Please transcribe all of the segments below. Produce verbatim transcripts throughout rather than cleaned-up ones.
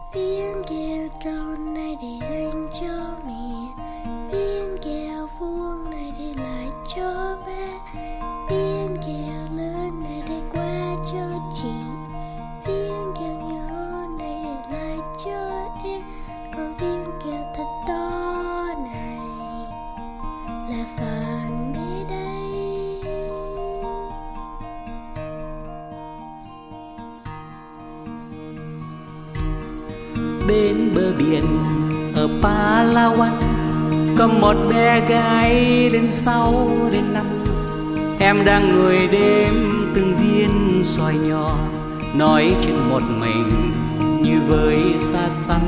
Viên kẹo tròn này để dành cho mẹ, viên kẹo vuông này để lại cho ba, viên kẹo lớn này để qua cho chị, viên kẹo nhỏ này để lại cho em, còn viên kẹo thật to này là phần bé đây. Bên bờ biển ở Palawan có một bé gái đến sáu đến năm. Em đang ngồi đếm từng viên xoài nhỏ, nói chuyện một mình như với xa xăm.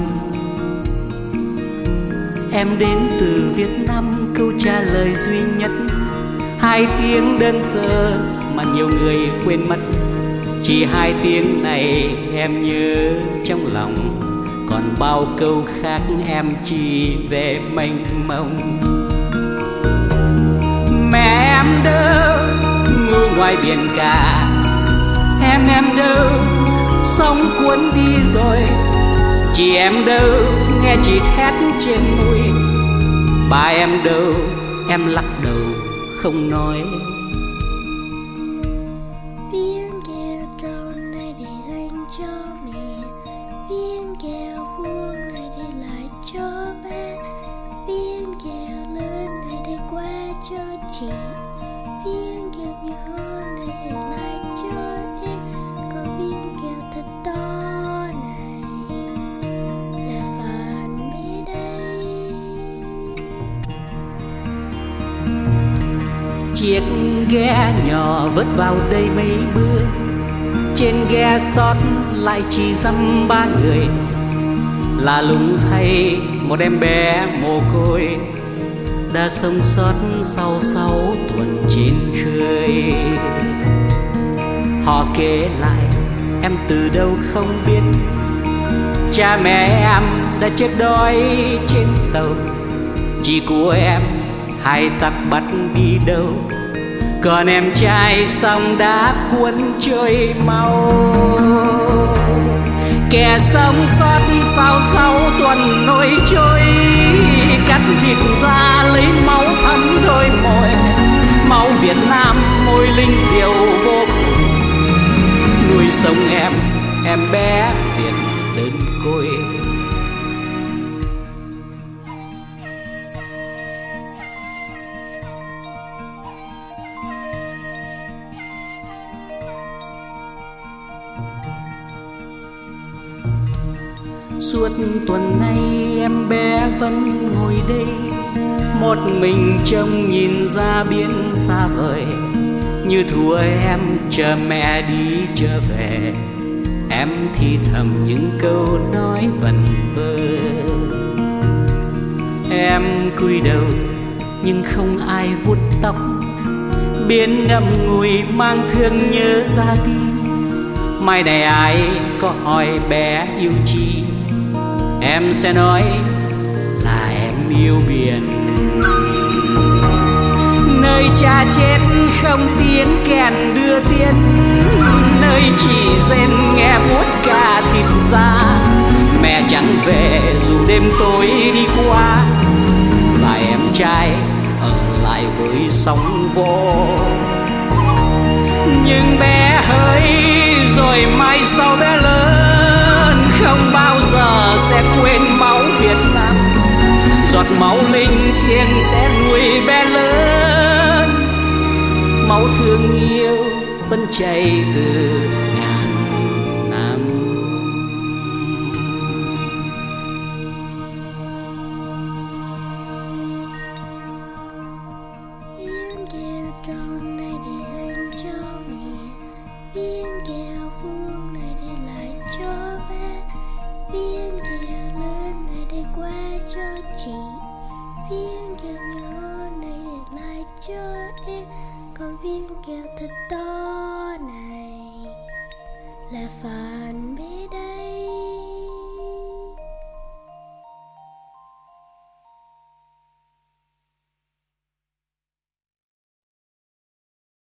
Em đến từ Việt Nam, câu trả lời duy nhất hai tiếng đơn sơ mà nhiều người quên mất. Chỉ hai tiếng này em nhớ trong lòng, còn bao câu khác em chỉ về mênh mông. Mẹ em đâu ngủ ngoài biển cả, em em đâu sóng cuốn đi rồi. Chị em đâu nghe chị thét trên núi, ba em đâu em lắc đầu không nói. Viên kẹo tròn này để dành cho mẹ, viên kẹo vuông này để lại cho ba, viên kẹo lớn này để qua cho chị, viên kẹo nhỏ này để lại cho em, còn viên kẹo thật to này là phần bé đây. Chiếc ghe nhỏ vớt vào đây mấy bữa, trên ghe sót lại chỉ dăm ba người. Là lùng thay một em bé mồ côi đã sống sót sau sáu tuần trên khơi. Họ kể lại em từ đâu không biết, cha mẹ em đã chết đói trên tàu. Chị của em hai tặc bắt đi đâu, còn em trai xong đã cuốn trôi mau. Kẻ sống sót sau sáu tuần nổi trôi, cắt thịt ra lấy máu thấm đôi môi. Máu Việt Nam môi linh diệu vô cùng, nuôi sống em, em bé Việt đơn côi. Suốt tuần nay em bé vẫn ngồi đây, một mình trông nhìn ra biển xa vời. Như thua em chờ mẹ đi trở về, em thì thầm những câu nói vẩn vơ. Em cúi đầu nhưng không ai vuốt tóc, biển ngậm ngùi mang thương nhớ ra đi. Mai này ai có hỏi bé yêu chi, em sẽ nói là em yêu biển. Nơi cha chết không tiếng kèn đưa tiếng, nơi chỉ rên nghe buốt cả thịt da. Mẹ chẳng về dù đêm tối đi qua, và em trai ở lại với sóng vỗ. Nhưng bé hơi rồi mai sau bé lớn, không bao giờ sẽ quên máu Việt Nam. Giọt máu linh thiêng sẽ nuôi bé lớn, máu thương yêu vẫn chảy từ ngàn năm. Viên kẹo tròn này để dành cho mẹ, viên kẹo vuông này để lại cho ba, viên kẹo lớn này để qua cho chị, viên kẹo nhỏ này để lại cho em, còn viên kẹo thật to này là phần bé